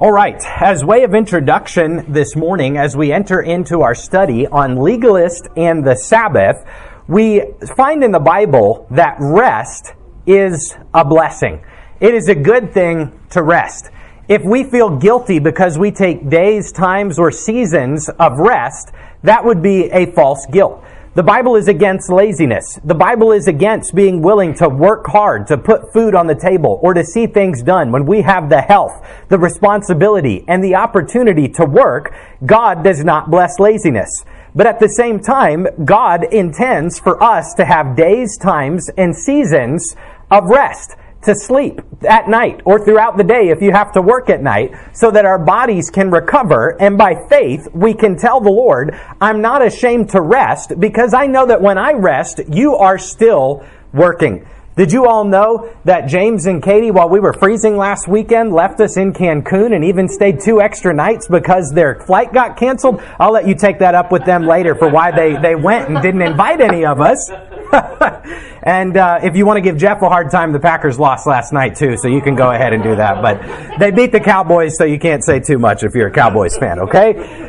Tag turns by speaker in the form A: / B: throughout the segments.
A: All right, as way of introduction this morning, as we enter into our study on legalist and the Sabbath, we find in the Bible that rest is a blessing. It is a good thing to rest. If we feel guilty because we take days, times, or seasons of rest, that would be a false guilt. The Bible is against laziness. The Bible is against being willing to work hard, to put food on the table, or to see things done. When we have the health, the responsibility, and the opportunity to work, God does not bless laziness. But at the same time, God intends for us to have days, times, and seasons of rest, to sleep at night or throughout the day if you have to work at night, so that our bodies can recover, and by faith we can tell the Lord, I'm not ashamed to rest because I know that when I rest, you are still working. Did you all know that James and Katie, while we were freezing last weekend, left us in Cancun and even stayed 2 extra nights because their flight got canceled? I'll let you take that up with them later for why they went and didn't invite any of us. And if you want to give Jeff a hard time, the Packers lost last night too, so you can go ahead and do that. But they beat the Cowboys, so you can't say too much if you're a Cowboys fan, okay?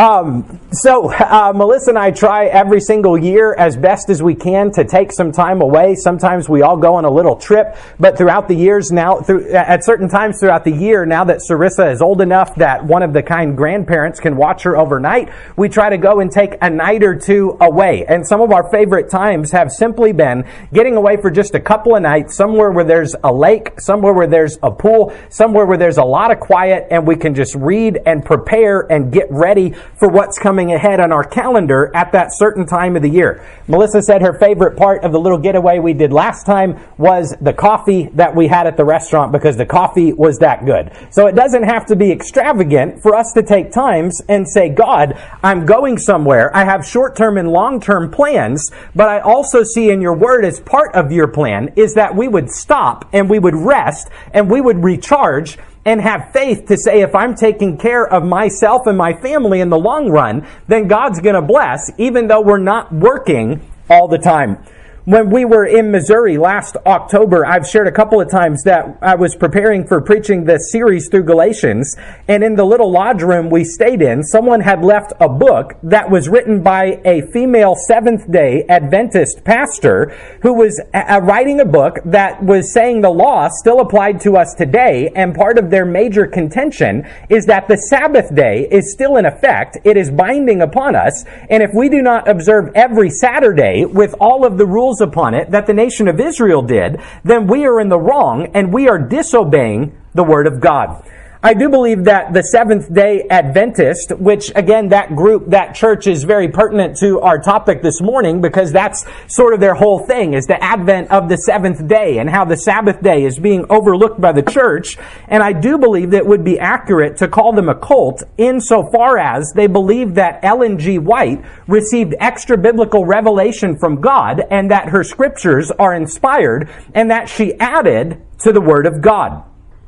A: Melissa and I try every single year as best as we can to take some time away. Sometimes we all go on a little trip, but throughout the years now, at certain times throughout the year, now that Sarissa is old enough that one of the kind grandparents can watch her overnight, we try to go and take a night or two away. And some of our favorite times have simply been getting away for just a couple of nights, somewhere where there's a lake, somewhere where there's a pool, somewhere where there's a lot of quiet, and we can just read and prepare and get ready for what's coming ahead on our calendar at that certain time of the year. Melissa said her favorite part of the little getaway we did last time was the coffee that we had at the restaurant, because the coffee was that good. So it doesn't have to be extravagant for us to take times and say, God, I'm going somewhere. I have short-term and long-term plans, but I also see in your word as part of your plan is that we would stop and we would rest and we would recharge and have faith to say, if I'm taking care of myself and my family in the long run, then God's going to bless, even though we're not working all the time. When we were in Missouri last October, I've shared a couple of times that I was preparing for preaching this series through Galatians, and in the little lodge room we stayed in, someone had left a book that was written by a female Seventh-day Adventist pastor who was writing a book that was saying the law still applied to us today, and part of their major contention is that the Sabbath day is still in effect. It is binding upon us, and if we do not observe every Saturday with all of the rules upon it that the nation of Israel did, then we are in the wrong and we are disobeying the word of God. I do believe that the Seventh-day Adventist, which again, that group, that church is very pertinent to our topic this morning, because that's sort of their whole thing, is the advent of the seventh day and how the Sabbath day is being overlooked by the church. And I do believe that it would be accurate to call them a cult insofar as they believe that Ellen G. White received extra biblical revelation from God and that her scriptures are inspired and that she added to the Word of God.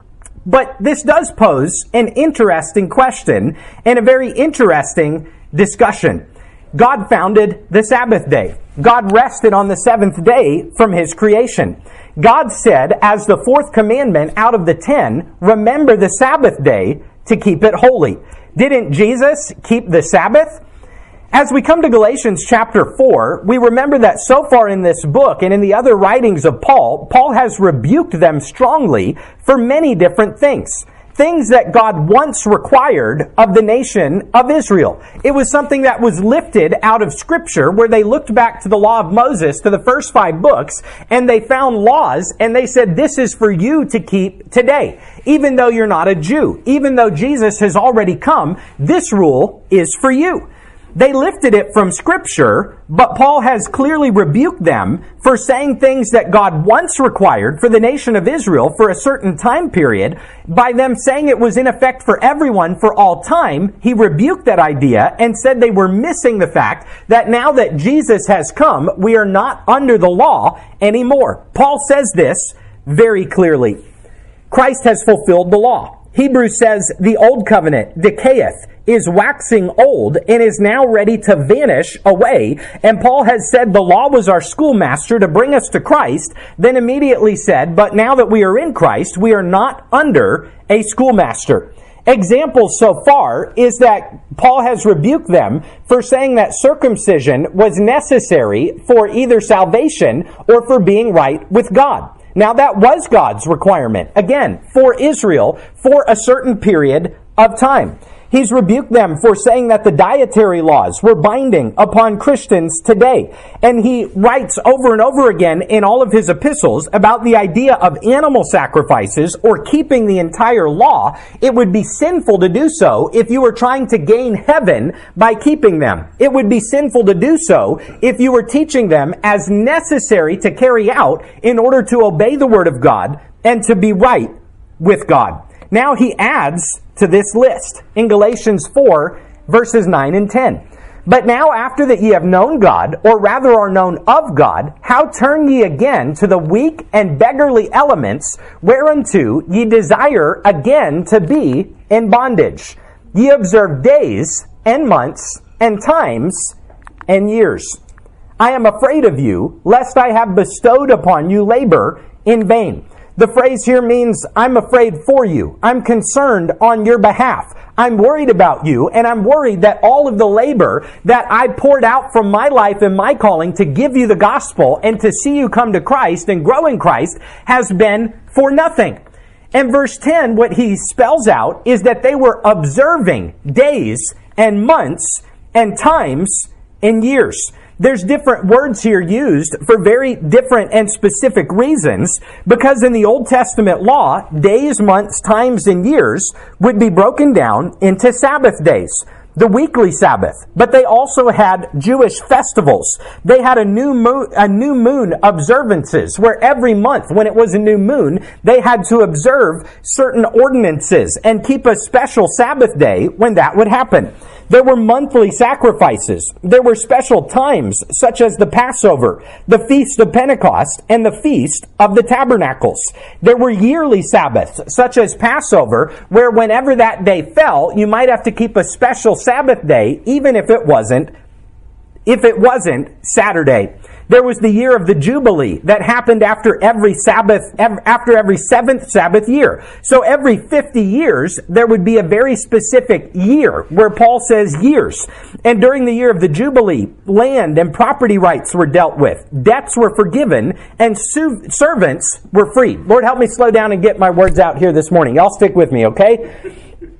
A: But this does pose an interesting question and a very interesting discussion. God founded the Sabbath day. God rested on the seventh day from His creation. God said, as the fourth commandment out of the 10, remember the Sabbath day to keep it holy. Didn't Jesus keep the Sabbath? As we come to Galatians chapter 4, we remember that so far in this book and in the other writings of Paul, Paul has rebuked them strongly for many different things. Things that God once required of the nation of Israel. It was something that was lifted out of Scripture, where they looked back to the law of Moses, to the first 5 books, and they found laws, and they said, this is for you to keep today. Even though you're not a Jew, even though Jesus has already come, this rule is for you. They lifted it from Scripture, but Paul has clearly rebuked them for saying things that God once required for the nation of Israel for a certain time period. By them saying it was in effect for everyone for all time, he rebuked that idea and said they were missing the fact that now that Jesus has come, we are not under the law anymore. Paul says this very clearly. Christ has fulfilled the law. Hebrews says the old covenant decayeth, is waxing old, and is now ready to vanish away. And Paul has said the law was our schoolmaster to bring us to Christ, then immediately said, but now that we are in Christ, we are not under a schoolmaster. Examples so far is that Paul has rebuked them for saying that circumcision was necessary for either salvation or for being right with God. Now that was God's requirement, again, for Israel for a certain period of time. He's rebuked them for saying that the dietary laws were binding upon Christians today. And he writes over and over again in all of his epistles about the idea of animal sacrifices or keeping the entire law. It would be sinful to do so if you were trying to gain heaven by keeping them. It would be sinful to do so if you were teaching them as necessary to carry out in order to obey the Word of God and to be right with God. Now he adds to this list in Galatians 4, verses 9 and 10. But now after that ye have known God, or rather are known of God, how turn ye again to the weak and beggarly elements, whereunto ye desire again to be in bondage? Ye observe days and months and times and years. I am afraid of you, lest I have bestowed upon you labor in vain. The phrase here means I'm afraid for you. I'm concerned on your behalf. I'm worried about you, and I'm worried that all of the labor that I poured out from my life and my calling to give you the gospel and to see you come to Christ and grow in Christ has been for nothing. And verse 10, what he spells out is that they were observing days and months and times and years. There's different words here used for very different and specific reasons, because in the Old Testament law, days, months, times, and years would be broken down into Sabbath days, the weekly Sabbath. But they also had Jewish festivals. They had a new moon observances, where every month when it was a new moon, they had to observe certain ordinances and keep a special Sabbath day when that would happen. There were monthly sacrifices. There were special times, such as the Passover, the Feast of Pentecost, and the Feast of the Tabernacles. There were yearly Sabbaths, such as Passover, where whenever that day fell, you might have to keep a special Sabbath day, even if it wasn't Saturday. There was the year of the Jubilee that happened after every seventh Sabbath year. So every 50 years, there would be a very specific year where Paul says years. And during the year of the Jubilee, land and property rights were dealt with. Debts were forgiven and servants were freed. Lord, help me slow down and get my words out here this morning. Y'all stick with me, okay?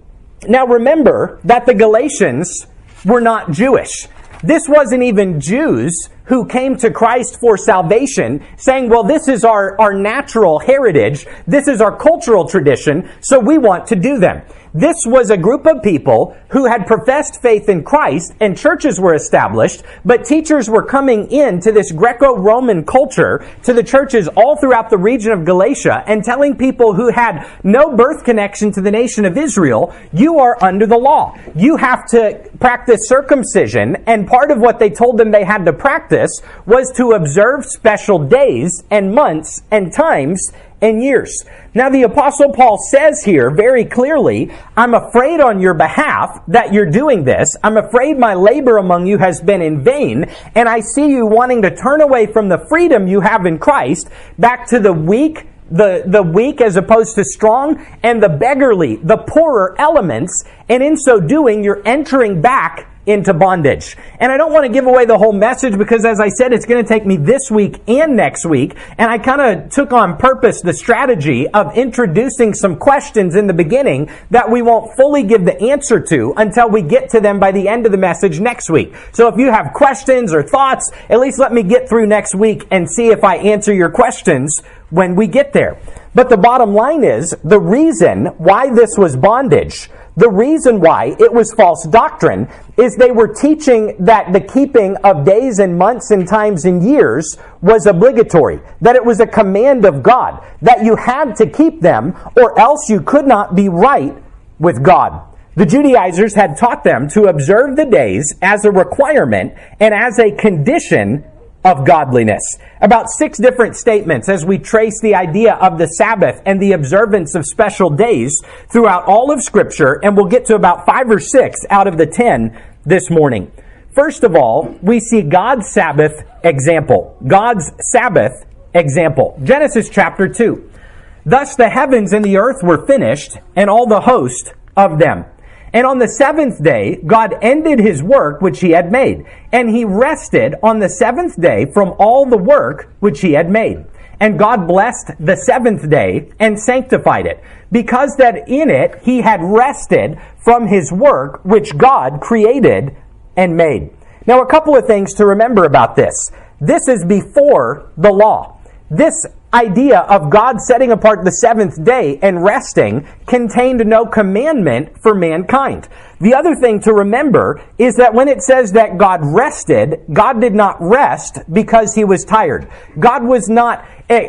A: Now remember that the Galatians were not Jewish. This wasn't even Jews who came to Christ for salvation, saying, well, this is our natural heritage, this is our cultural tradition, so we want to do them. This was a group of people who had professed faith in Christ, and churches were established, but teachers were coming into this Greco-Roman culture, to the churches all throughout the region of Galatia, and telling people who had no birth connection to the nation of Israel, you are under the law. You have to practice circumcision, and part of what they told them they had to practice was to observe special days and months and times and years. Now the Apostle Paul says here very clearly, I'm afraid on your behalf that you're doing this. I'm afraid my labor among you has been in vain, and I see you wanting to turn away from the freedom you have in Christ back to the weak, the weak as opposed to strong, and the beggarly, the poorer elements, and in so doing, you're entering back into bondage. And I don't want to give away the whole message because, as I said, it's going to take me this week and next week. And I kind of took on purpose the strategy of introducing some questions in the beginning that we won't fully give the answer to until we get to them by the end of the message next week. So if you have questions or thoughts, at least let me get through next week and see if I answer your questions when we get there. But the bottom line is, the reason why this was bondage, the reason why it was false doctrine, is they were teaching that the keeping of days and months and times and years was obligatory, that it was a command of God, that you had to keep them or else you could not be right with God. The Judaizers had taught them to observe the days as a requirement and as a condition of godliness. About 6 different statements as we trace the idea of the Sabbath and the observance of special days throughout all of Scripture, and we'll get to about 5 or 6 out of the 10 this morning. First of all, we see God's Sabbath example. God's Sabbath example. Genesis chapter 2. Thus the heavens and the earth were finished, and all the host of them. And on the seventh day, God ended his work which he had made. And he rested on the seventh day from all the work which he had made. And God blessed the seventh day and sanctified it, because that in it he had rested from his work which God created and made. Now, a couple of things to remember about this. This is before the law. This idea of God setting apart the seventh day and resting contained no commandment for mankind. The other thing to remember is that when it says that God rested, God did not rest because he was tired. God was not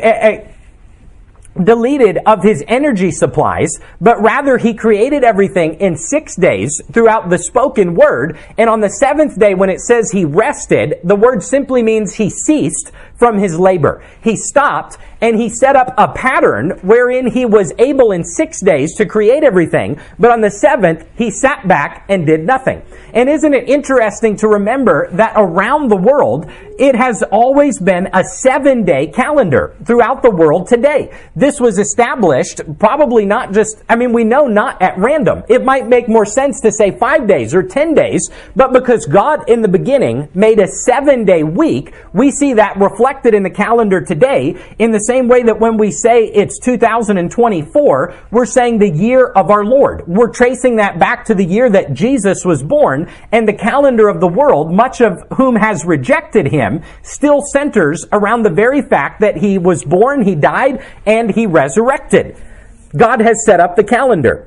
A: deleted of his energy supplies, but rather he created everything in 6 days throughout the spoken word. And on the seventh day, when it says he rested, the word simply means he ceased from his labor. He stopped and he set up a pattern wherein he was able in 6 days to create everything, but on the seventh, he sat back and did nothing. And isn't it interesting to remember that around the world, it has always been a 7-day calendar throughout the world today. This was established probably not just, we know not at random. It might make more sense to say 5 days or 10 days, but because God in the beginning made a 7-day week, we see that reflected in the calendar today in the same way that when we say it's 2024, we're saying the year of our Lord. We're tracing that back to the year that Jesus was born, and the calendar of the world, much of whom has rejected him, still centers around the very fact that he was born, he died, and he resurrected. God has set up the calendar.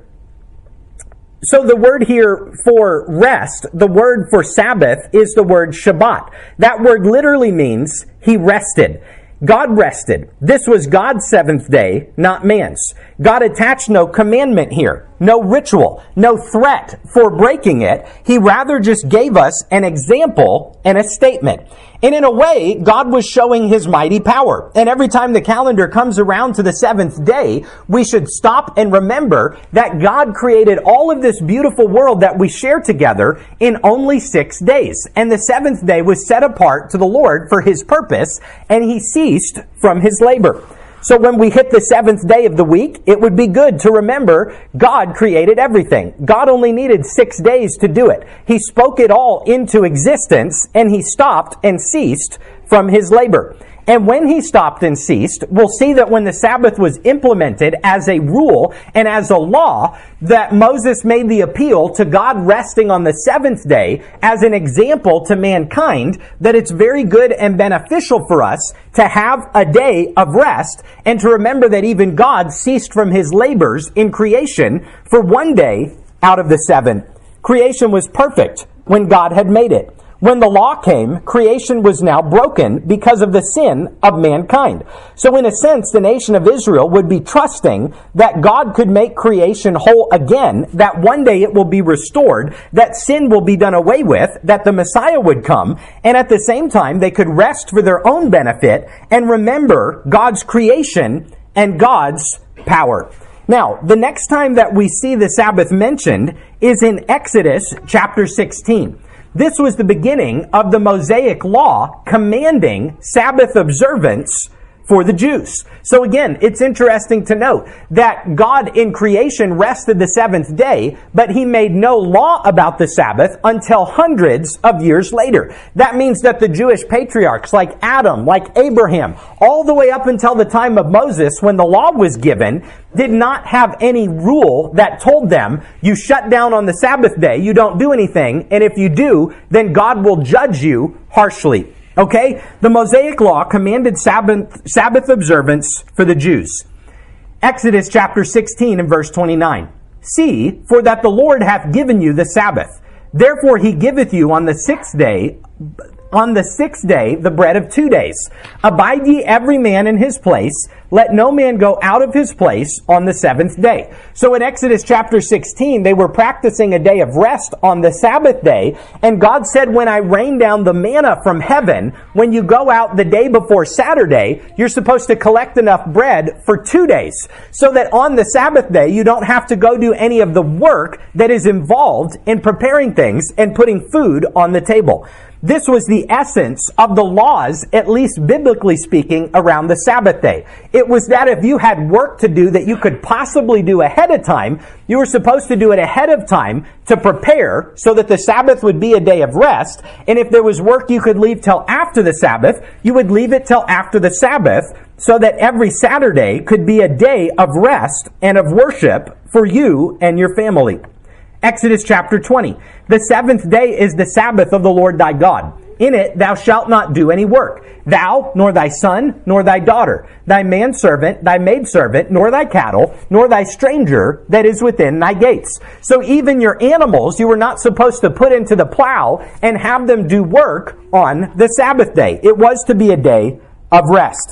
A: So the word here for rest, the word for Sabbath, is the word Shabbat. That word literally means he rested. God rested. This was God's seventh day, not man's. God attached no commandment here, no ritual, no threat for breaking it. He rather just gave us an example and a statement. And in a way, God was showing his mighty power. And every time the calendar comes around to the seventh day, we should stop and remember that God created all of this beautiful world that we share together in only 6 days. And the seventh day was set apart to the Lord for his purpose, and he ceased from his labor. So when we hit the seventh day of the week, it would be good to remember God created everything. God only needed 6 days to do it. He spoke it all into existence, and he stopped and ceased from his labor. And when he stopped and ceased, we'll see that when the Sabbath was implemented as a rule and as a law, that Moses made the appeal to God resting on the seventh day as an example to mankind that it's very good and beneficial for us to have a day of rest and to remember that even God ceased from his labors in creation for 1 day out of the 7. Creation was perfect when God had made it. When the law came, creation was now broken because of the sin of mankind. So in a sense, the nation of Israel would be trusting that God could make creation whole again, that one day it will be restored, that sin will be done away with, that the Messiah would come, and at the same time they could rest for their own benefit and remember God's creation and God's power. Now, the next time that we see the Sabbath mentioned is in Exodus chapter 16. This was the beginning of the Mosaic law commanding Sabbath observance for the Jews. So again, it's interesting to note that God in creation rested the seventh day, but he made no law about the Sabbath until hundreds of years later. That means that the Jewish patriarchs like Adam, like Abraham, all the way up until the time of Moses when the law was given, did not have any rule that told them, you shut down on the Sabbath day, you don't do anything, and if you do, then God will judge you harshly. Okay? The Mosaic law commanded Sabbath observance for the Jews. Exodus chapter 16 and verse 29. See, for that the Lord hath given you the Sabbath. Therefore he giveth you on the sixth day the bread of 2 days. Abide ye every man in his place. Let no man go out of his place on the seventh day. So in Exodus chapter 16, they were practicing a day of rest on the Sabbath day. And God said, when I rain down the manna from heaven, when you go out the day before Saturday, you're supposed to collect enough bread for 2 days. So that on the Sabbath day, you don't have to go do any of the work that is involved in preparing things and putting food on the table. This was the essence of the laws, at least biblically speaking, around the Sabbath day. It was that if you had work to do that you could possibly do ahead of time, you were supposed to do it ahead of time to prepare so that the Sabbath would be a day of rest. And if there was work you could leave till after the Sabbath, you would leave it till after the Sabbath so that every Saturday could be a day of rest and of worship for you and your family. Exodus chapter 20. The seventh day is the Sabbath of the Lord thy God. In it thou shalt not do any work, thou, nor thy son, nor thy daughter, thy manservant, thy maidservant, nor thy cattle, nor thy stranger that is within thy gates. So even your animals you were not supposed to put into the plow and have them do work on the Sabbath day. It was to be a day of rest.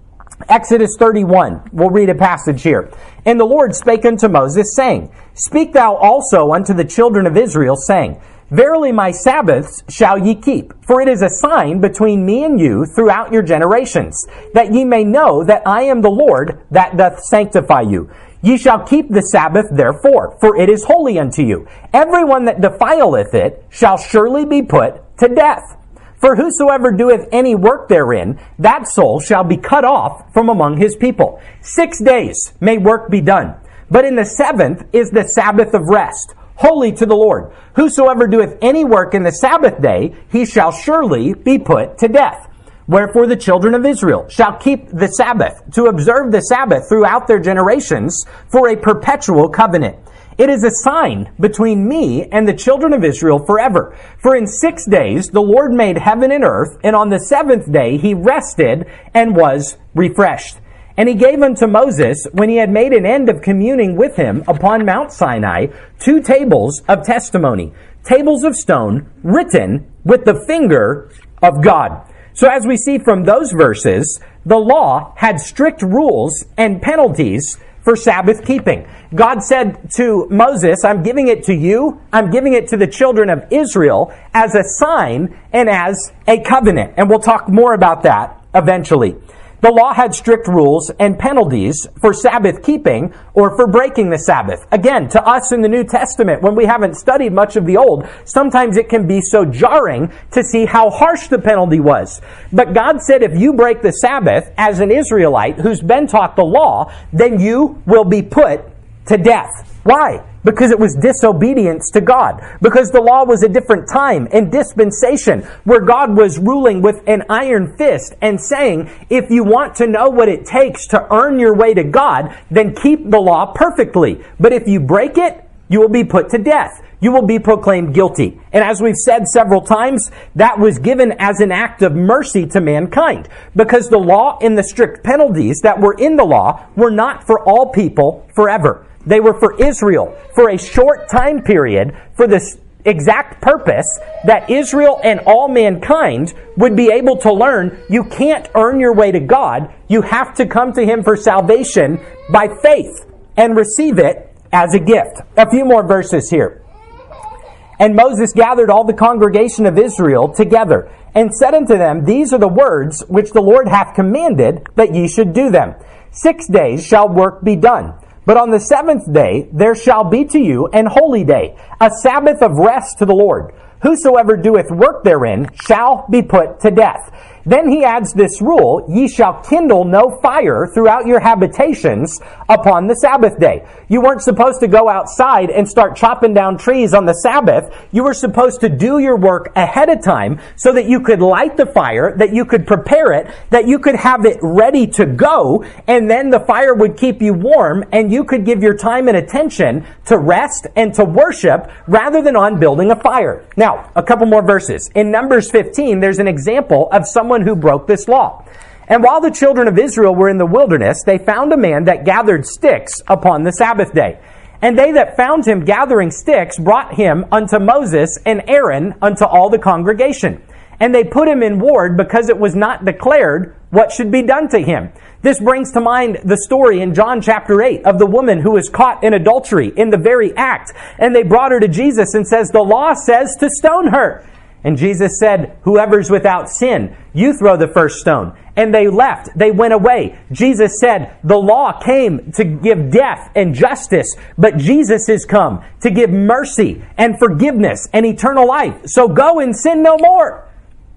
A: Exodus 31. We'll read a passage here. And the Lord spake unto Moses, saying, Speak thou also unto the children of Israel, saying, Verily my Sabbaths shall ye keep, for it is a sign between me and you throughout your generations, that ye may know that I am the Lord that doth sanctify you. Ye shall keep the Sabbath therefore, for it is holy unto you. Every one that defileth it shall surely be put to death. For whosoever doeth any work therein, that soul shall be cut off from among his people. 6 days may work be done, but in the seventh is the Sabbath of rest, holy to the Lord. Whosoever doeth any work in the Sabbath day, he shall surely be put to death. Wherefore the children of Israel shall keep the Sabbath, to observe the Sabbath throughout their generations, for a perpetual covenant. It is a sign between me and the children of Israel forever. For in 6 days the Lord made heaven and earth, and on the seventh day he rested and was refreshed. And he gave unto Moses, when he had made an end of communing with him upon Mount Sinai, 2 tables of testimony, tables of stone, written with the finger of God. So as we see from those verses, the law had strict rules and penalties for Sabbath keeping. God said to Moses, I'm giving it to you, I'm giving it to the children of Israel as a sign and as a covenant. And we'll talk more about that eventually. The law had strict rules and penalties for Sabbath keeping or for breaking the Sabbath. Again, to us in the New Testament, when we haven't studied much of the Old, sometimes it can be so jarring to see how harsh the penalty was. But God said if you break the Sabbath as an Israelite who's been taught the law, then you will be put to death. Why? Because it was disobedience to God. Because the law was a different time and dispensation where God was ruling with an iron fist and saying, if you want to know what it takes to earn your way to God, then keep the law perfectly. But if you break it, you will be put to death. You will be proclaimed guilty. And as we've said several times, that was given as an act of mercy to mankind. Because the law and the strict penalties that were in the law were not for all people forever. They were for Israel for a short time period for this exact purpose that Israel and all mankind would be able to learn you can't earn your way to God. You have to come to Him for salvation by faith and receive it as a gift. A few more verses here. And Moses gathered all the congregation of Israel together and said unto them, These are the words which the Lord hath commanded that ye should do them. 6 days shall work be done. But on the seventh day there shall be to you an holy day, a Sabbath of rest to the Lord. Whosoever doeth work therein shall be put to death. Then he adds this rule, ye shall kindle no fire throughout your habitations upon the Sabbath day. You weren't supposed to go outside and start chopping down trees on the Sabbath. You were supposed to do your work ahead of time so that you could light the fire, that you could prepare it, that you could have it ready to go, and then the fire would keep you warm and you could give your time and attention to rest and to worship rather than on building a fire. Now, a couple more verses. In Numbers 15, there's an example of someone who broke this law. And while the children of Israel were in the wilderness, they found a man that gathered sticks upon the Sabbath day. And they that found him gathering sticks brought him unto Moses and Aaron unto all the congregation. And they put him in ward because it was not declared what should be done to him. This brings to mind the story in John chapter 8 of the woman who was caught in adultery in the very act. And they brought her to Jesus and says, the law says to stone her. And Jesus said, whoever's without sin, you throw the first stone. And they left. They went away. Jesus said, the law came to give death and justice, but Jesus is come to give mercy and forgiveness and eternal life. So go and sin no more.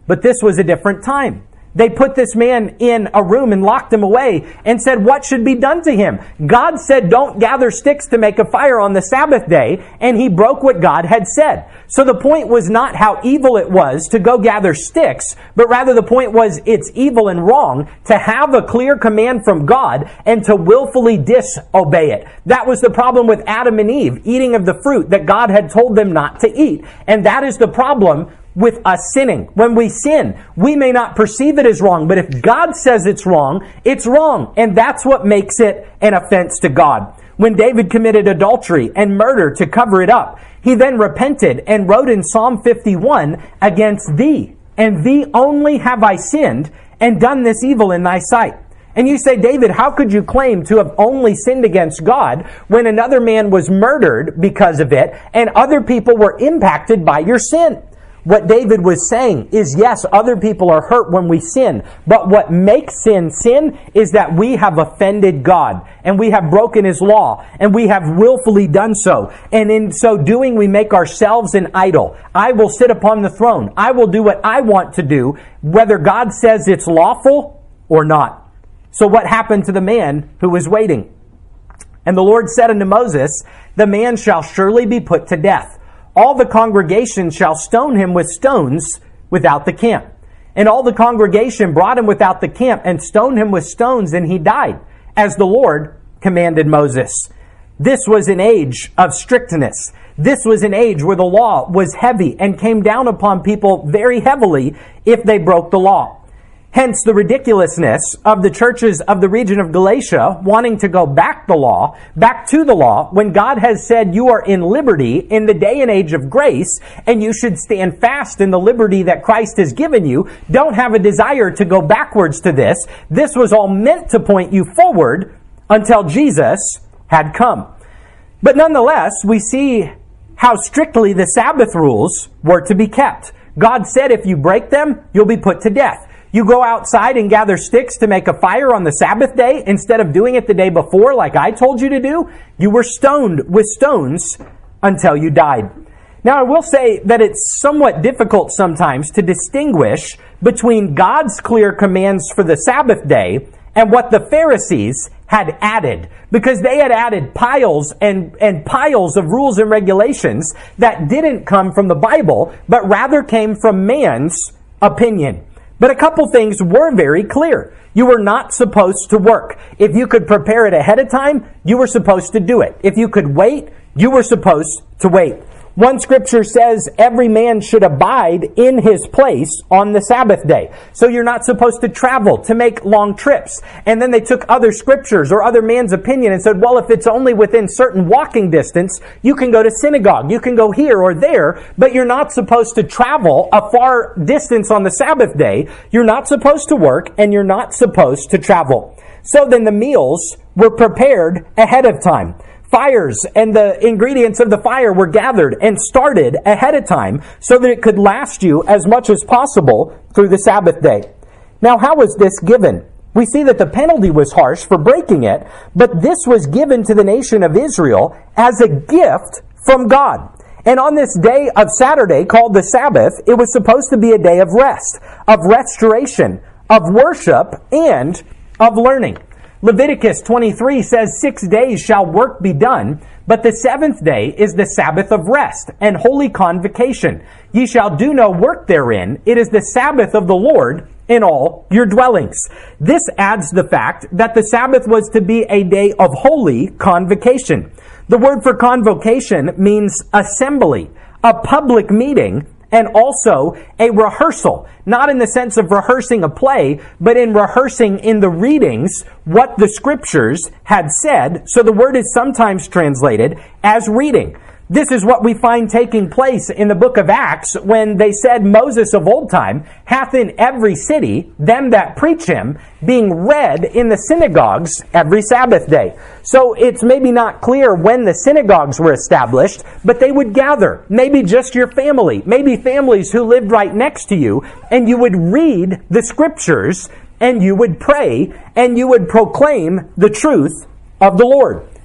A: But this was a different time. They put this man in a room and locked him away and said, what should be done to him? God said, don't gather sticks to make a fire on the Sabbath day, and he broke what God had said. So the point was not how evil it was to go gather sticks, but rather the point was it's evil and wrong to have a clear command from God and to willfully disobey it. That was the problem with Adam and Eve, eating of the fruit that God had told them not to eat. And that is the problem with us sinning. When we sin, we may not perceive it as wrong, but if God says it's wrong, it's wrong. And that's what makes it an offense to God. When David committed adultery and murder to cover it up, he then repented and wrote in Psalm 51, against thee, and thee only have I sinned, and done this evil in thy sight. And you say, David, how could you claim to have only sinned against God when another man was murdered because of it, and other people were impacted by your sin? What David was saying is, yes, other people are hurt when we sin, but what makes sin sin is that we have offended God, and we have broken His law, and we have willfully done so. And in so doing, we make ourselves an idol. I will sit upon the throne. I will do what I want to do, whether God says it's lawful or not. So what happened to the man who was waiting? And the Lord said unto Moses, the man shall surely be put to death. All the congregation shall stone him with stones without the camp. And all the congregation brought him without the camp and stoned him with stones, and he died, as the Lord commanded Moses. This was an age of strictness. This was an age where the law was heavy and came down upon people very heavily if they broke the law. Hence the ridiculousness of the churches of the region of Galatia wanting to go back to the law, when God has said you are in liberty in the day and age of grace, and you should stand fast in the liberty that Christ has given you. Don't have a desire to go backwards to this. This was all meant to point you forward until Jesus had come. But nonetheless, we see how strictly the Sabbath rules were to be kept. God said if you break them, you'll be put to death. You go outside and gather sticks to make a fire on the Sabbath day instead of doing it the day before like I told you to do. You were stoned with stones until you died. Now, I will say that it's somewhat difficult sometimes to distinguish between God's clear commands for the Sabbath day and what the Pharisees had added, because they had added piles and piles of rules and regulations that didn't come from the Bible, but rather came from man's opinion. But a couple things were very clear. You were not supposed to work. If you could prepare it ahead of time, you were supposed to do it. If you could wait, you were supposed to wait. One scripture says every man should abide in his place on the Sabbath day. So you're not supposed to travel to make long trips. And then they took other scriptures or other man's opinion and said, well, if it's only within certain walking distance, you can go to synagogue, you can go here or there, but you're not supposed to travel a far distance on the Sabbath day. You're not supposed to work, and you're not supposed to travel. So then the meals were prepared ahead of time. Fires and the ingredients of the fire were gathered and started ahead of time so that it could last you as much as possible through the Sabbath day. Now, how was this given? We see that the penalty was harsh for breaking it, but this was given to the nation of Israel as a gift from God. And on this day of Saturday, called the Sabbath, it was supposed to be a day of rest, of restoration, of worship, and of learning. Leviticus 23 says, 6 days shall work be done, but the seventh day is the Sabbath of rest and holy convocation. Ye shall do no work therein. It is the Sabbath of the Lord in all your dwellings. This adds the fact that the Sabbath was to be a day of holy convocation. The word for convocation means assembly, a public meeting, and also a rehearsal. Not in the sense of rehearsing a play, but in rehearsing in the readings what the scriptures had said. So the word is sometimes translated as reading. This is what we find taking place in the book of Acts when they said Moses of old time hath in every city them that preach him, being read in the synagogues every Sabbath day. So it's maybe not clear when the synagogues were established, but they would gather, maybe just your family, maybe families who lived right next to you, and you would read the scriptures, and you would pray, and you would proclaim the truth of the Lord.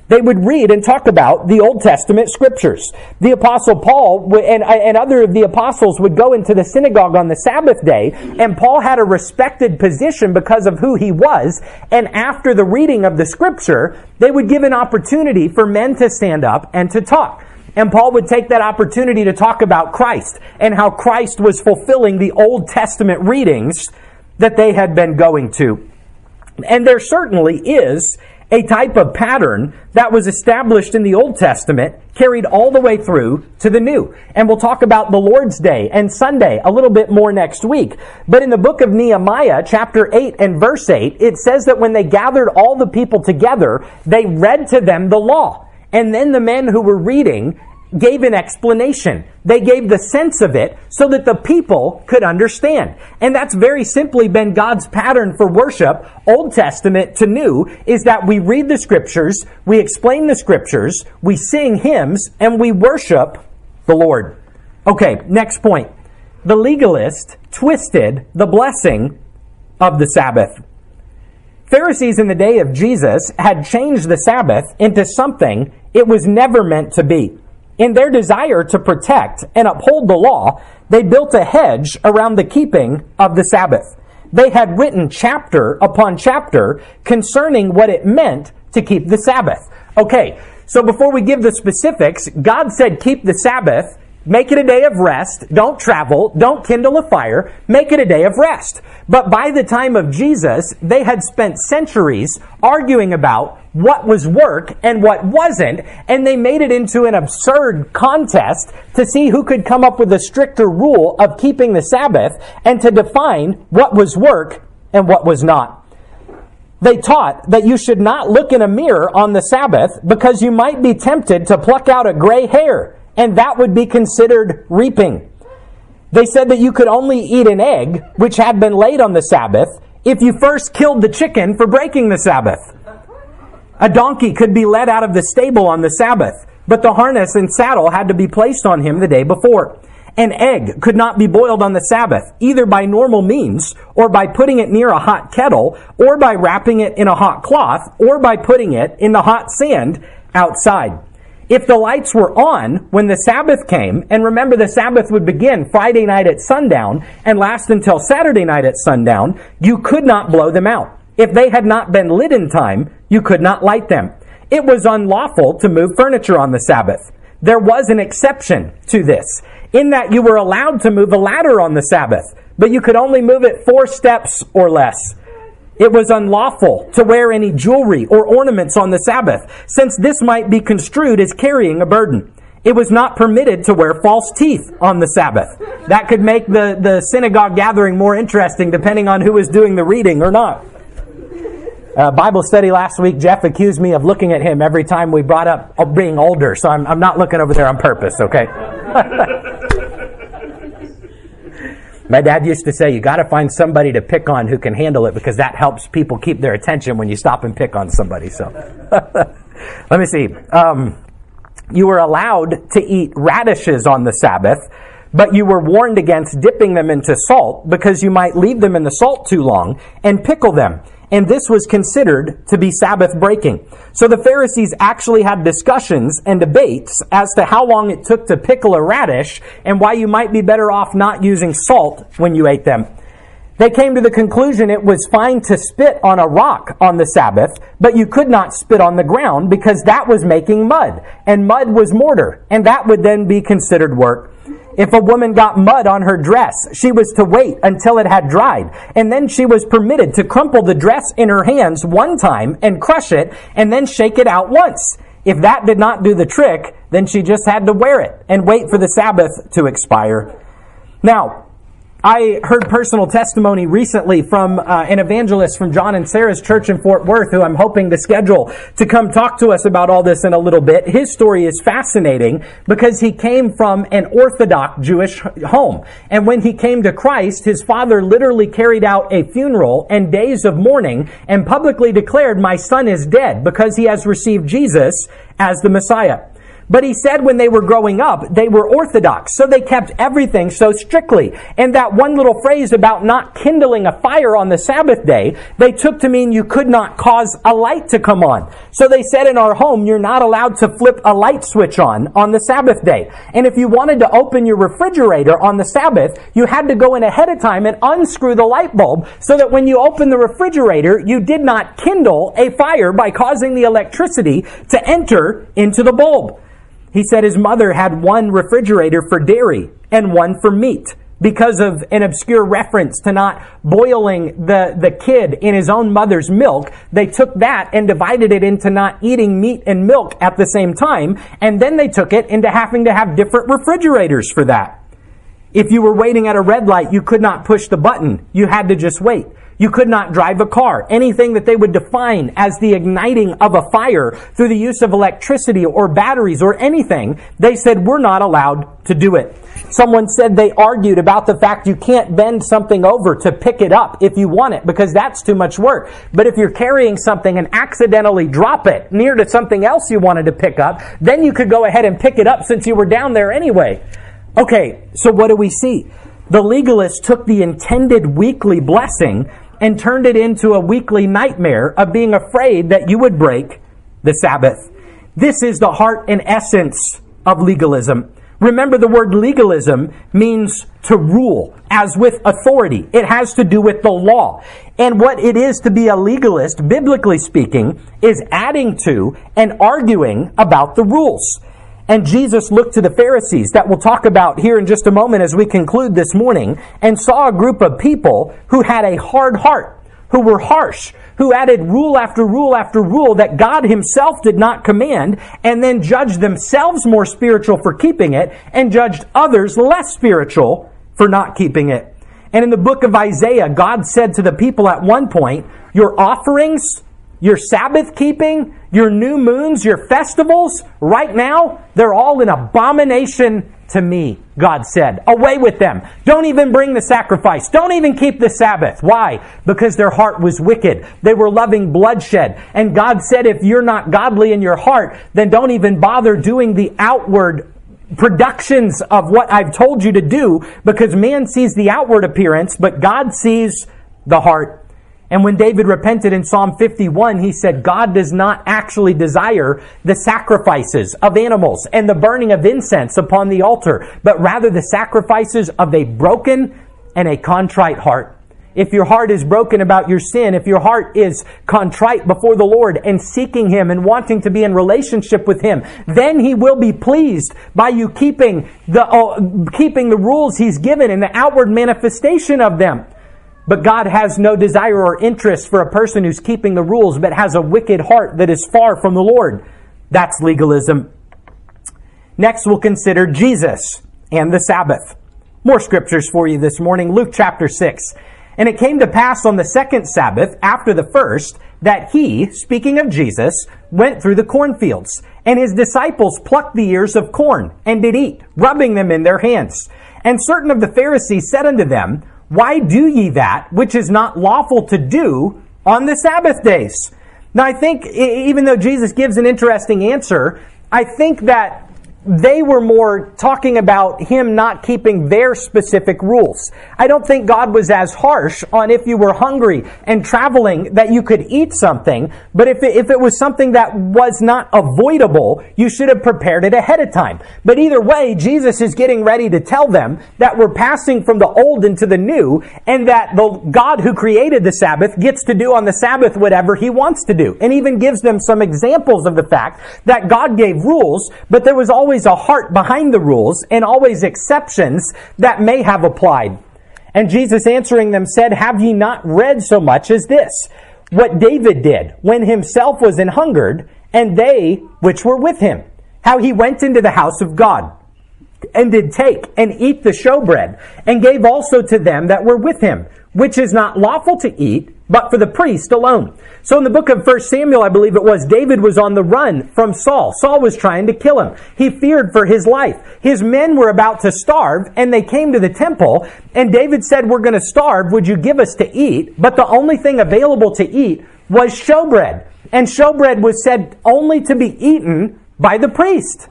A: They would read and talk about the Old Testament scriptures. The Apostle Paul and other of the apostles would go into the synagogue on the Sabbath day, and Paul had a respected position because of who he was. And after the reading of the scripture, they would give an opportunity for men to stand up and to talk. And Paul would take that opportunity to talk about Christ and how Christ was fulfilling the Old Testament readings that they had been going to. And there certainly is a type of pattern that was established in the Old Testament, carried all the way through to the New. And we'll talk about the Lord's Day and Sunday a little bit more next week. But in the book of Nehemiah, chapter 8 and verse 8, it says that when they gathered all the people together, they read to them the law. And then the men who were reading gave an explanation. They gave the sense of it so that the people could understand. And that's very simply been God's pattern for worship, Old Testament to New, is that we read the scriptures, we explain the scriptures, we sing hymns, and we worship the Lord. Okay, next point. The legalist twisted the blessing of the Sabbath. Pharisees in the day of Jesus had changed the Sabbath into something it was never meant to be. In their desire to protect and uphold the law, they built a hedge around the keeping of the Sabbath. They had written chapter upon chapter concerning what it meant to keep the Sabbath. Okay, so before we give the specifics, God said keep the Sabbath, make it a day of rest, don't travel, don't kindle a fire, make it a day of rest. But by the time of Jesus, they had spent centuries arguing about what was work and what wasn't, and they made it into an absurd contest to see who could come up with a stricter rule of keeping the Sabbath and to define what was work and what was not. They taught that you should not look in a mirror on the Sabbath because you might be tempted to pluck out a gray hair, and that would be considered reaping. They said that you could only eat an egg, which had been laid on the Sabbath, if you first killed the chicken for breaking the Sabbath. A donkey could be led out of the stable on the Sabbath, but the harness and saddle had to be placed on him the day before. An egg could not be boiled on the Sabbath, either by normal means, or by putting it near a hot kettle, or by wrapping it in a hot cloth, or by putting it in the hot sand outside. If the lights were on when the Sabbath came, and remember the Sabbath would begin Friday night at sundown and last until Saturday night at sundown, you could not blow them out. If they had not been lit in time, you could not light them. It was unlawful to move furniture on the Sabbath. There was an exception to this, in that you were allowed to move a ladder on the Sabbath, but you could only move it 4 steps or less. It was unlawful to wear any jewelry or ornaments on the Sabbath, since this might be construed as carrying a burden. It was not permitted to wear false teeth on the Sabbath. That could make the synagogue gathering more interesting depending on who was doing the reading or not. Bible study last week, Jeff accused me of looking at him every time we brought up being older, so I'm not looking over there on purpose, okay? My dad used to say, you got to find somebody to pick on who can handle it because that helps people keep their attention when you stop and pick on somebody. So, let me see. You were allowed to eat radishes on the Sabbath, but you were warned against dipping them into salt because you might leave them in the salt too long and pickle them. And this was considered to be Sabbath breaking. So the Pharisees actually had discussions and debates as to how long it took to pickle a radish and why you might be better off not using salt when you ate them. They came to the conclusion it was fine to spit on a rock on the Sabbath, but you could not spit on the ground because that was making mud, and mud was mortar, and that would then be considered work. If a woman got mud on her dress, she was to wait until it had dried, and then she was permitted to crumple the dress in her hands one time and crush it, and then shake it out once. If that did not do the trick, then she just had to wear it and wait for the Sabbath to expire. Now, I heard personal testimony recently from an evangelist from John and Sarah's church in Fort Worth who I'm hoping to schedule to come talk to us about all this in a little bit. His story is fascinating because he came from an Orthodox Jewish home. And when he came to Christ, his father literally carried out a funeral and days of mourning and publicly declared, "My son is dead," because he has received Jesus as the Messiah. But he said when they were growing up, they were Orthodox, so they kept everything so strictly. And that one little phrase about not kindling a fire on the Sabbath day, they took to mean you could not cause a light to come on. So they said in our home, you're not allowed to flip a light switch on the Sabbath day. And if you wanted to open your refrigerator on the Sabbath, you had to go in ahead of time and unscrew the light bulb so that when you open the refrigerator, you did not kindle a fire by causing the electricity to enter into the bulb. He said his mother had one refrigerator for dairy and one for meat because of an obscure reference to not boiling the kid in his own mother's milk. They took that and divided it into not eating meat and milk at the same time, and then they took it into having to have different refrigerators for that. If you were waiting at a red light, you could not push the button. You had to just wait. You could not drive a car. Anything that they would define as the igniting of a fire through the use of electricity or batteries or anything, they said we're not allowed to do it. Someone said they argued about the fact you can't bend something over to pick it up if you want it because that's too much work. But if you're carrying something and accidentally drop it near to something else you wanted to pick up, then you could go ahead and pick it up since you were down there anyway. Okay, so what do we see? The legalists took the intended weekly blessing and turned it into a weekly nightmare of being afraid that you would break the Sabbath. This is the heart and essence of legalism. Remember, the word legalism means to rule, as with authority. It has to do with the law. And what it is to be a legalist, biblically speaking, is adding to and arguing about the rules. And Jesus looked to the Pharisees, that we'll talk about here in just a moment as we conclude this morning, and saw a group of people who had a hard heart, who were harsh, who added rule after rule after rule that God himself did not command, and then judged themselves more spiritual for keeping it, and judged others less spiritual for not keeping it. And in the book of Isaiah, God said to the people at one point, your offerings, your Sabbath keeping, your new moons, your festivals, right now, they're all an abomination to me, God said. Away with them. Don't even bring the sacrifice. Don't even keep the Sabbath. Why? Because their heart was wicked. They were loving bloodshed. And God said, if you're not godly in your heart, then don't even bother doing the outward productions of what I've told you to do, because man sees the outward appearance, but God sees the heart. And when David repented in Psalm 51, he said, God does not actually desire the sacrifices of animals and the burning of incense upon the altar, but rather the sacrifices of a broken and a contrite heart. If your heart is broken about your sin, if your heart is contrite before the Lord and seeking Him and wanting to be in relationship with Him, then He will be pleased by you keeping the rules He's given and the outward manifestation of them. But God has no desire or interest for a person who's keeping the rules but has a wicked heart that is far from the Lord. That's legalism. Next, we'll consider Jesus and the Sabbath. More scriptures for you this morning. Luke chapter 6. And it came to pass on the second Sabbath after the first that he, speaking of Jesus, went through the cornfields. And his disciples plucked the ears of corn and did eat, rubbing them in their hands. And certain of the Pharisees said unto them, why do ye that which is not lawful to do on the Sabbath days? Now, I think, even though Jesus gives an interesting answer, I think that they were more talking about him not keeping their specific rules. I don't think God was as harsh on if you were hungry and traveling that you could eat something, but if it was something that was not avoidable, you should have prepared it ahead of time. But either way, Jesus is getting ready to tell them that we're passing from the old into the new, and that the God who created the Sabbath gets to do on the Sabbath whatever He wants to do. And even gives them some examples of the fact that God gave rules, but there was always a heart behind the rules and always exceptions that may have applied. And Jesus answering them said, have ye not read so much as this, what David did when himself was an hungered, and they which were with him, how he went into the house of God, and did take and eat the showbread, and gave also to them that were with him, which is not lawful to eat, but for the priest alone. So in the book of 1 Samuel, I believe it was, David was on the run from Saul. Saul was trying to kill him. He feared for his life. His men were about to starve, and they came to the temple, and David said, we're going to starve. Would you give us to eat? But the only thing available to eat was showbread. And showbread was said only to be eaten by the priest.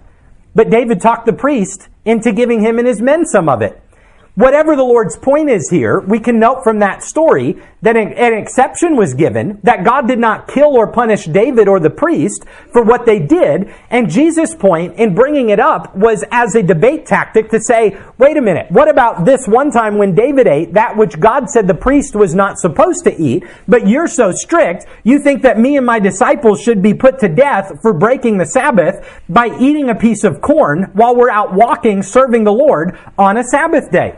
A: But David talked the priest into giving him and his men some of it. Whatever the Lord's point is here, we can note from that story that an exception was given, that God did not kill or punish David or the priest for what they did. And Jesus' point in bringing it up was as a debate tactic to say, wait a minute, what about this one time when David ate that which God said the priest was not supposed to eat, but you're so strict, you think that me and my disciples should be put to death for breaking the Sabbath by eating a piece of corn while we're out walking serving the Lord on a Sabbath day.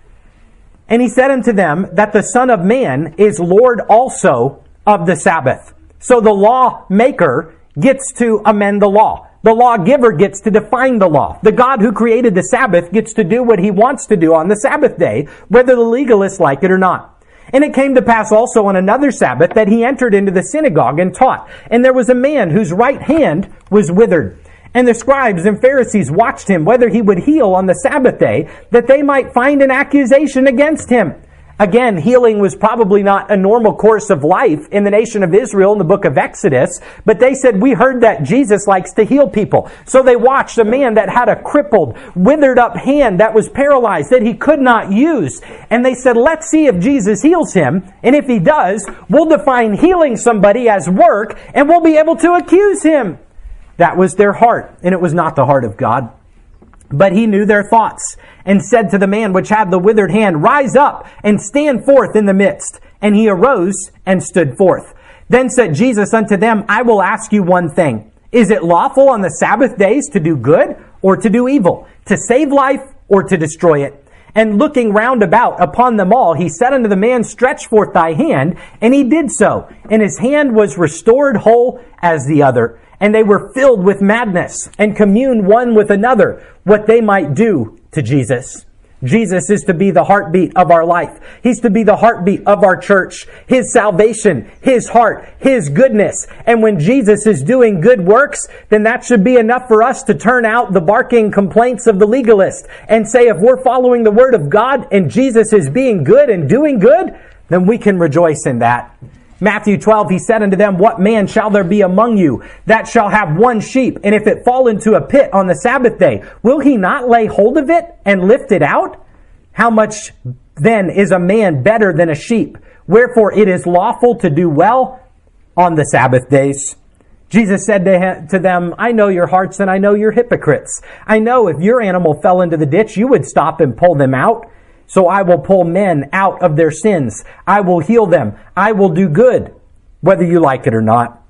A: And he said unto them that the Son of Man is Lord also of the Sabbath. So the lawmaker gets to amend the law. The lawgiver gets to define the law. The God who created the Sabbath gets to do what he wants to do on the Sabbath day, whether the legalists like it or not. And it came to pass also on another Sabbath that he entered into the synagogue and taught. And there was a man whose right hand was withered. And the scribes and Pharisees watched him, whether he would heal on the Sabbath day, that they might find an accusation against him. Again, healing was probably not a normal course of life in the nation of Israel in the book of Exodus, but they said, we heard that Jesus likes to heal people. So they watched a man that had a crippled, withered up hand that was paralyzed, that he could not use. And they said, let's see if Jesus heals him. And if he does, we'll define healing somebody as work, and we'll be able to accuse him. That was their heart, and it was not the heart of God. But he knew their thoughts, and said to the man which had the withered hand, rise up, and stand forth in the midst. And he arose, and stood forth. Then said Jesus unto them, I will ask you one thing. Is it lawful on the Sabbath days to do good, or to do evil? To save life, or to destroy it? And looking round about upon them all, he said unto the man, stretch forth thy hand. And he did so, and his hand was restored whole as the other. And they were filled with madness, and communed one with another what they might do to Jesus. Jesus is to be the heartbeat of our life. He's to be the heartbeat of our church. His salvation, His heart, His goodness. And when Jesus is doing good works, then that should be enough for us to turn out the barking complaints of the legalist and say, if we're following the Word of God and Jesus is being good and doing good, then we can rejoice in that. Matthew 12, he said unto them, what man shall there be among you that shall have one sheep, and if it fall into a pit on the Sabbath day, will he not lay hold of it and lift it out? How much then is a man better than a sheep? Wherefore it is lawful to do well on the Sabbath days. Jesus said to them, I know your hearts and I know you're hypocrites. I know if your animal fell into the ditch, you would stop and pull them out. So I will pull men out of their sins. I will heal them. I will do good, whether you like it or not.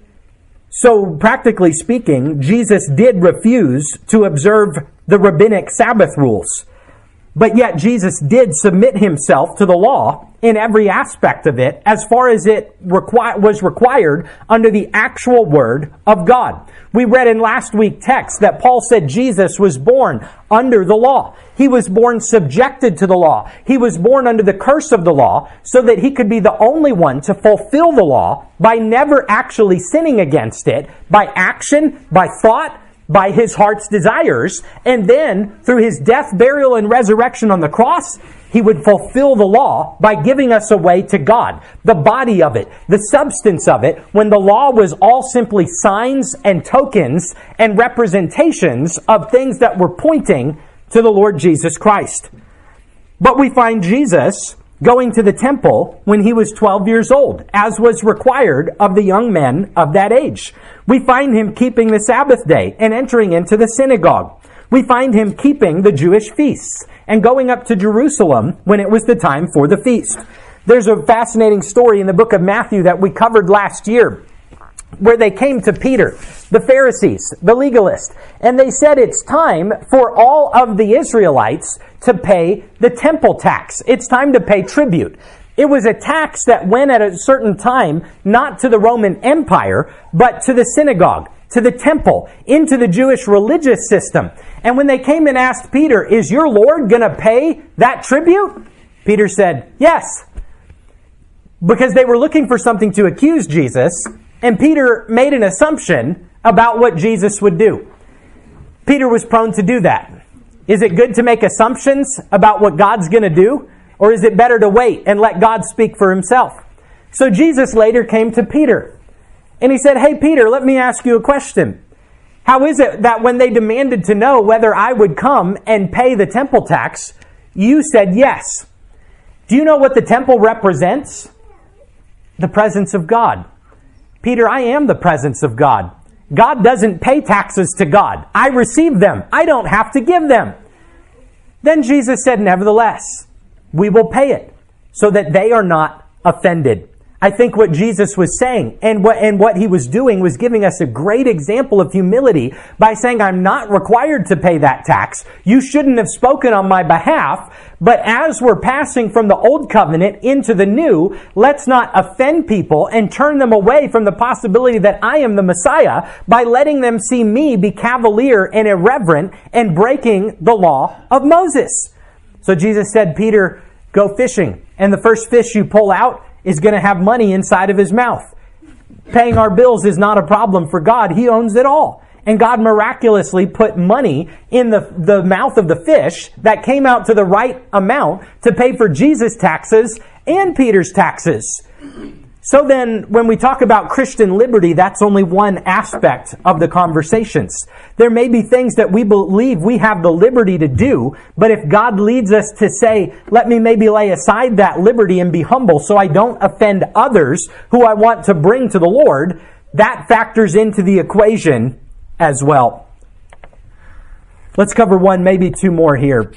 A: So practically speaking, Jesus did refuse to observe the rabbinic Sabbath rules. But yet Jesus did submit himself to the law in every aspect of it as far as it was required under the actual word of God. We read in last week's text that Paul said Jesus was born under the law. He was born subjected to the law. He was born under the curse of the law so that he could be the only one to fulfill the law by never actually sinning against it, by action, by thought, by his heart's desires, and then through his death, burial, and resurrection on the cross, he would fulfill the law by giving us a way to God, the body of it, the substance of it, when the law was all simply signs and tokens and representations of things that were pointing to the Lord Jesus Christ. But we find Jesus going to the temple when he was 12 years old, as was required of the young men of that age. We find him keeping the Sabbath day and entering into the synagogue. We find him keeping the Jewish feasts and going up to Jerusalem when it was the time for the feast. There's a fascinating story in the book of Matthew that we covered last year, where they came to Peter, the Pharisees, the legalists, and they said it's time for all of the Israelites to pay the temple tax. It's time to pay tribute. It was a tax that went at a certain time, not to the Roman Empire, but to the synagogue, to the temple, into the Jewish religious system. And when they came and asked Peter, is your Lord going to pay that tribute? Peter said, yes. Because they were looking for something to accuse Jesus, and Peter made an assumption about what Jesus would do. Peter was prone to do that. Is it good to make assumptions about what God's going to do? Or is it better to wait and let God speak for himself? So Jesus later came to Peter. And he said, hey, Peter, let me ask you a question. How is it that when they demanded to know whether I would come and pay the temple tax, you said yes? Do you know what the temple represents? The presence of God. Peter, I am the presence of God. God doesn't pay taxes to God. I receive them. I don't have to give them. Then Jesus said, nevertheless, we will pay it so that they are not offended. I think what Jesus was saying and what he was doing was giving us a great example of humility by saying, I'm not required to pay that tax. You shouldn't have spoken on my behalf. But as we're passing from the old covenant into the new, let's not offend people and turn them away from the possibility that I am the Messiah by letting them see me be cavalier and irreverent and breaking the law of Moses. So Jesus said, Peter, go fishing. And the first fish you pull out is going to have money inside of his mouth. Paying our bills is not a problem for God. He owns it all. And God miraculously put money in the mouth of the fish that came out to the right amount to pay for Jesus' taxes and Peter's taxes. So then, when we talk about Christian liberty, that's only one aspect of the conversations. There may be things that we believe we have the liberty to do, but if God leads us to say, let me maybe lay aside that liberty and be humble so I don't offend others who I want to bring to the Lord, that factors into the equation as well. Let's cover one, maybe two more here.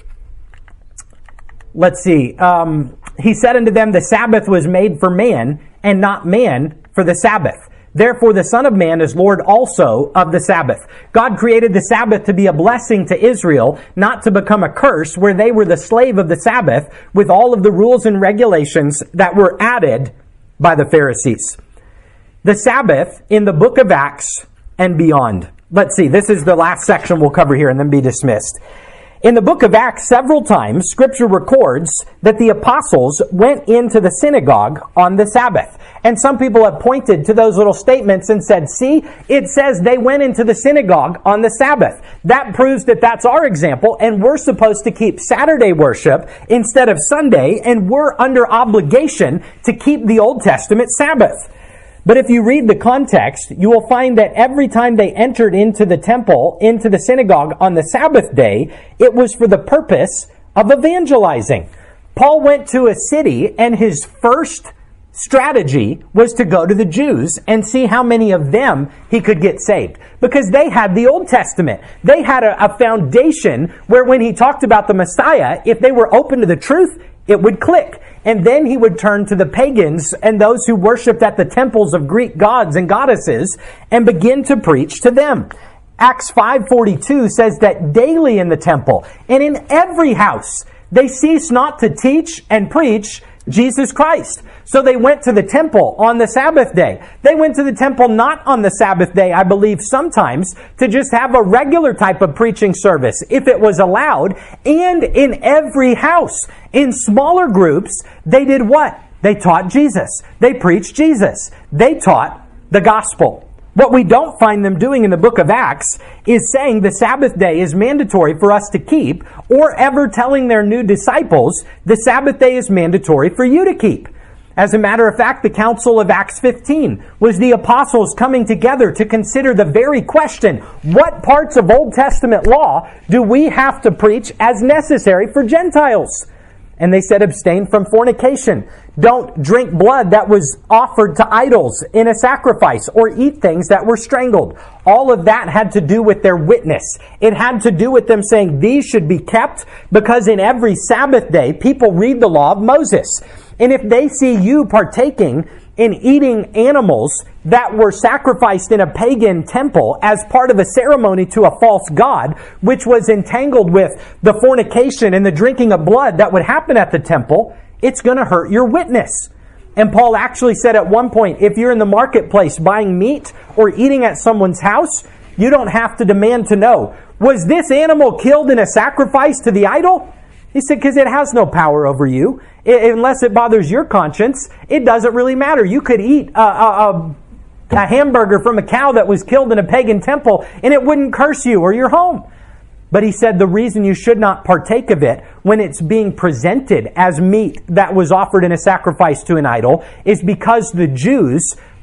A: Let's see. He said unto them, the Sabbath was made for man, and not man for the Sabbath. Therefore the Son of Man is Lord also of the Sabbath. God created the Sabbath to be a blessing to Israel, not to become a curse, where they were the slave of the Sabbath, with all of the rules and regulations that were added by the Pharisees. The Sabbath in the book of Acts and beyond. Let's see, this is the last section we'll cover here and then be dismissed. In the book of Acts, several times, Scripture records that the apostles went into the synagogue on the Sabbath. And some people have pointed to those little statements and said, see, it says they went into the synagogue on the Sabbath. That proves that that's our example, and we're supposed to keep Saturday worship instead of Sunday, and we're under obligation to keep the Old Testament Sabbath. But if you read the context, you will find that every time they entered into the temple, into the synagogue on the Sabbath day, it was for the purpose of evangelizing. Paul went to a city, and his first strategy was to go to the Jews and see how many of them he could get saved. Because they had the Old Testament. They had a foundation where when he talked about the Messiah, if they were open to the truth, it would click. And then he would turn to the pagans and those who worshipped at the temples of Greek gods and goddesses and begin to preach to them. Acts 5:42 says that daily in the temple and in every house they ceased not to teach and preach Jesus Christ. So they went to the temple on the Sabbath day. They went to the temple not on the Sabbath day, I believe sometimes, to just have a regular type of preaching service, if it was allowed. And in every house, in smaller groups, they did what? They taught Jesus. They preached Jesus. They taught the gospel. What we don't find them doing in the book of Acts is saying the Sabbath day is mandatory for us to keep, or ever telling their new disciples the Sabbath day is mandatory for you to keep. As a matter of fact, the Council of Acts 15 was the apostles coming together to consider the very question, what parts of Old Testament law do we have to preach as necessary for Gentiles? And they said, abstain from fornication. Don't drink blood that was offered to idols in a sacrifice, or eat things that were strangled. All of that had to do with their witness. It had to do with them saying these should be kept because in every Sabbath day, people read the law of Moses. And if they see you partaking in eating animals that were sacrificed in a pagan temple as part of a ceremony to a false god, which was entangled with the fornication and the drinking of blood that would happen at the temple, it's going to hurt your witness. And Paul actually said at one point, if you're in the marketplace buying meat or eating at someone's house, you don't have to demand to know, was this animal killed in a sacrifice to the idol? He said, because it has no power over you. Unless it bothers your conscience, it doesn't really matter. You could eat a hamburger from a cow that was killed in a pagan temple, and it wouldn't curse you or your home. But he said the reason you should not partake of it when it's being presented as meat that was offered in a sacrifice to an idol is because the Jews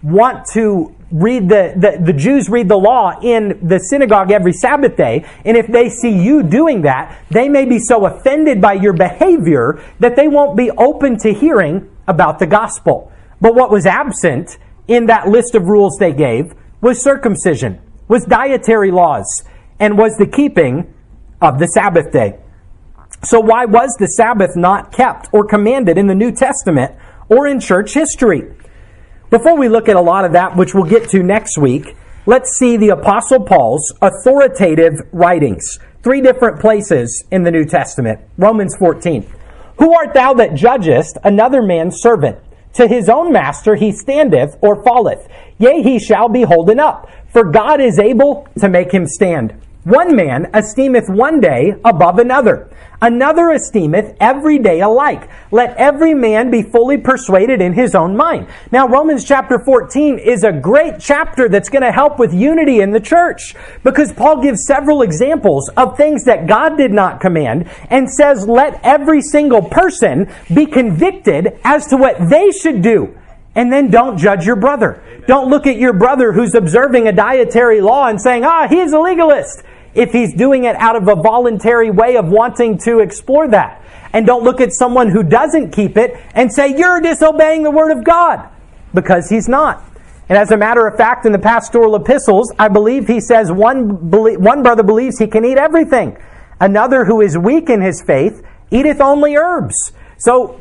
A: want to read the Jews read the law in the synagogue every Sabbath day, and if they see you doing that, they may be so offended by your behavior that they won't be open to hearing about the gospel. But what was absent in that list of rules they gave was circumcision, was dietary laws, and was the keeping of the Sabbath day. So why was the Sabbath not kept or commanded in the New Testament or in church history? Before we look at a lot of that, which we'll get to next week, let's see the Apostle Paul's authoritative writings. 3 different places in the New Testament. Romans 14. Who art thou that judgest another man's servant? To his own master he standeth or falleth. Yea, he shall be holden up. For God is able to make him stand. One man esteemeth one day above another. Another esteemeth every day alike. Let every man be fully persuaded in his own mind. Now, Romans chapter 14 is a great chapter that's going to help with unity in the church, because Paul gives several examples of things that God did not command and says, let every single person be convicted as to what they should do. And then don't judge your brother. Don't look at your brother who's observing a dietary law and saying, he's a legalist, if he's doing it out of a voluntary way of wanting to explore that. And don't look at someone who doesn't keep it and say, you're disobeying the Word of God, because he's not. And as a matter of fact, in the pastoral epistles, I believe he says one brother believes he can eat everything. Another, who is weak in his faith, eateth only herbs. So,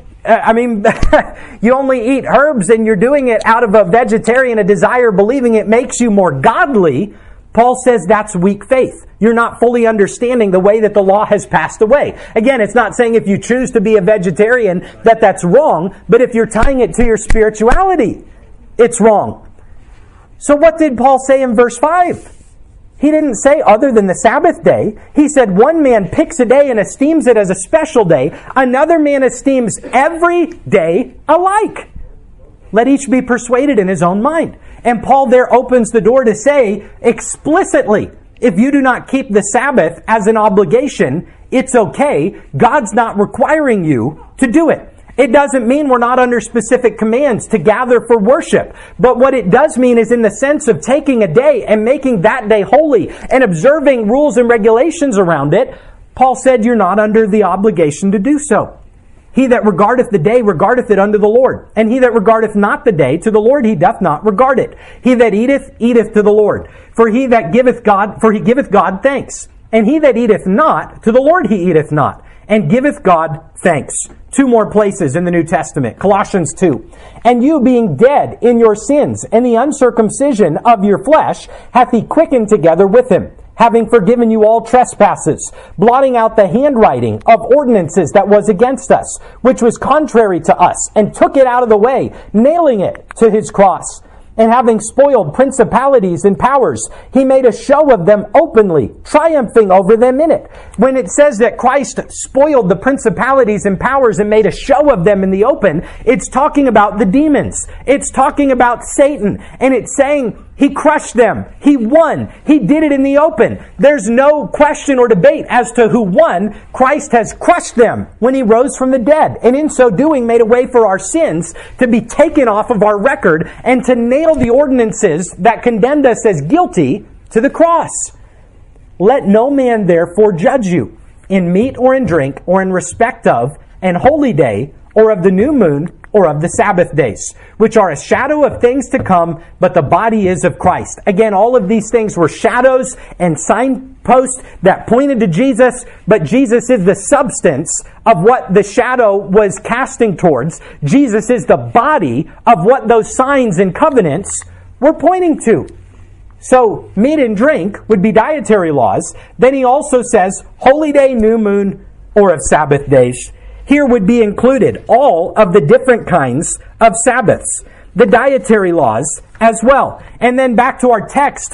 A: you only eat herbs and you're doing it out of a vegetarian, a desire, believing it makes you more godly. Paul says that's weak faith. You're not fully understanding the way that the law has passed away. Again, it's not saying if you choose to be a vegetarian that that's wrong, but if you're tying it to your spirituality, it's wrong. So what did Paul say in verse 5? He didn't say other than the Sabbath day. He said one man picks a day and esteems it as a special day. Another man esteems every day alike. Let each be persuaded in his own mind. And Paul there opens the door to say explicitly, if you do not keep the Sabbath as an obligation, it's okay. God's not requiring you to do it. It doesn't mean we're not under specific commands to gather for worship. But what it does mean is in the sense of taking a day and making that day holy and observing rules and regulations around it, Paul said you're not under the obligation to do so. He that regardeth the day regardeth it unto the Lord. And he that regardeth not the day, to the Lord he doth not regard it. He that eateth, eateth to the Lord. For he giveth God thanks. And he that eateth not, to the Lord he eateth not, and giveth God thanks. 2 more places in the New Testament. Colossians 2. And you being dead in your sins, and the uncircumcision of your flesh, hath he quickened together with him, having forgiven you all trespasses, blotting out the handwriting of ordinances that was against us, which was contrary to us, and took it out of the way, nailing it to his cross. And having spoiled principalities and powers, he made a show of them openly, triumphing over them in it. When it says that Christ spoiled the principalities and powers and made a show of them in the open, it's talking about the demons. It's talking about Satan. And it's saying he crushed them. He won. He did it in the open. There's no question or debate as to who won. Christ has crushed them when he rose from the dead. And in so doing made a way for our sins to be taken off of our record and to nail the ordinances that condemned us as guilty to the cross. Let no man therefore judge you in meat or in drink or in respect of an holy day or of the new moon or of the Sabbath days, which are a shadow of things to come, but the body is of Christ. Again, all of these things were shadows and signposts that pointed to Jesus, but Jesus is the substance of what the shadow was casting towards. Jesus is the body of what those signs and covenants were pointing to. So, meat and drink would be dietary laws. Then he also says, holy day, new moon, or of Sabbath days. Here would be included all of the different kinds of Sabbaths, the dietary laws as well. And then back to our text,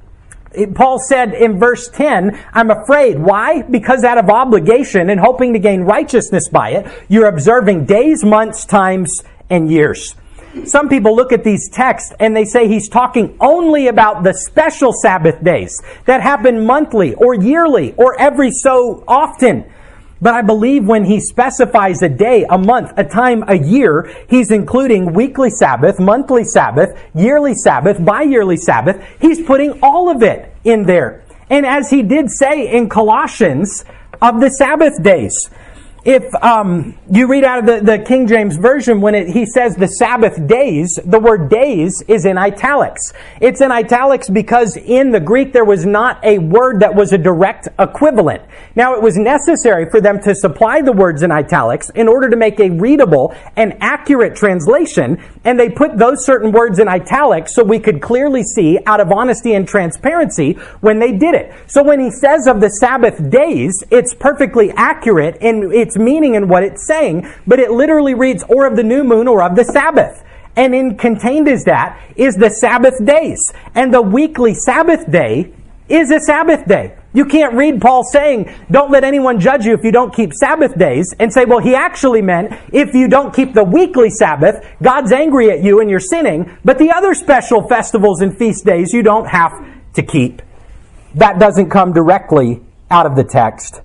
A: Paul said in verse 10, I'm afraid. Why? Because out of obligation and hoping to gain righteousness by it, you're observing days, months, times, and years. Some people look at these texts and they say he's talking only about the special Sabbath days that happen monthly or yearly or every so often. But I believe when he specifies a day, a month, a time, a year, he's including weekly Sabbath, monthly Sabbath, yearly Sabbath, bi-yearly Sabbath. He's putting all of it in there. And as he did say in Colossians, of the Sabbath days. If you read out of the King James Version, when he says the Sabbath days, the word days is in italics. It's in italics because in the Greek there was not a word that was a direct equivalent. Now it was necessary for them to supply the words in italics in order to make a readable and accurate translation, and they put those certain words in italics so we could clearly see out of honesty and transparency when they did it. So when he says of the Sabbath days, it's perfectly accurate in its meaning and what it's saying, but it literally reads, or of the new moon, or of the Sabbath. And contained is that is the Sabbath days. And the weekly Sabbath day is a Sabbath day. You can't read Paul saying, don't let anyone judge you if you don't keep Sabbath days, and say, well, he actually meant if you don't keep the weekly Sabbath, God's angry at you and you're sinning, but the other special festivals and feast days you don't have to keep. That doesn't come directly out of the text.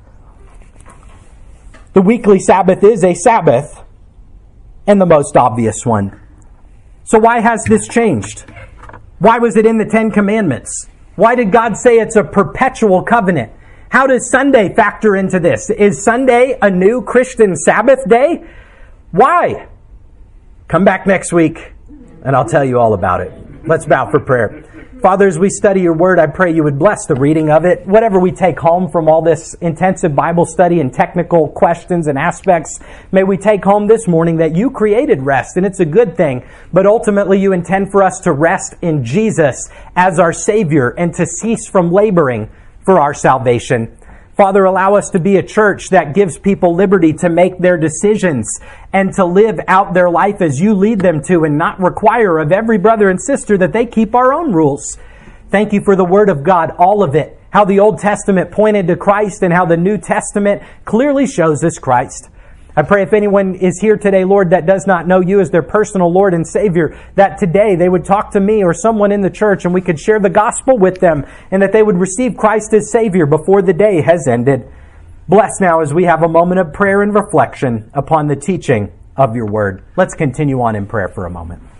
A: The weekly Sabbath is a Sabbath, and the most obvious one. So why has this changed? Why was it in the Ten Commandments? Why did God say it's a perpetual covenant? How does Sunday factor into this? Is Sunday a new Christian Sabbath day? Why? Come back next week, and I'll tell you all about it. Let's bow for prayer. Father, as we study your word, I pray you would bless the reading of it. Whatever we take home from all this intensive Bible study and technical questions and aspects, may we take home this morning that you created rest, and it's a good thing. But ultimately, you intend for us to rest in Jesus as our Savior and to cease from laboring for our salvation. Father, allow us to be a church that gives people liberty to make their decisions and to live out their life as you lead them to, and not require of every brother and sister that they keep our own rules. Thank you for the Word of God, all of it. How the Old Testament pointed to Christ and how the New Testament clearly shows us Christ. I pray if anyone is here today, Lord, that does not know you as their personal Lord and Savior, that today they would talk to me or someone in the church and we could share the gospel with them, and that they would receive Christ as Savior before the day has ended. Bless now as we have a moment of prayer and reflection upon the teaching of your word. Let's continue on in prayer for a moment.